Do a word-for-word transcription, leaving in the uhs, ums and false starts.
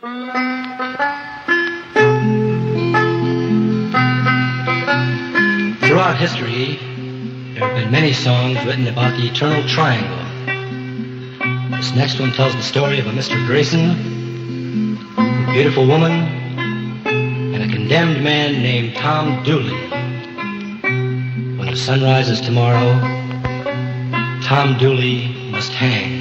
Throughout history, there have been many songs written about the eternal triangle. This next one tells the story of a Mister Grayson, a beautiful woman, and a condemned man named Tom Dooley. When the sun rises tomorrow, Tom Dooley must hang.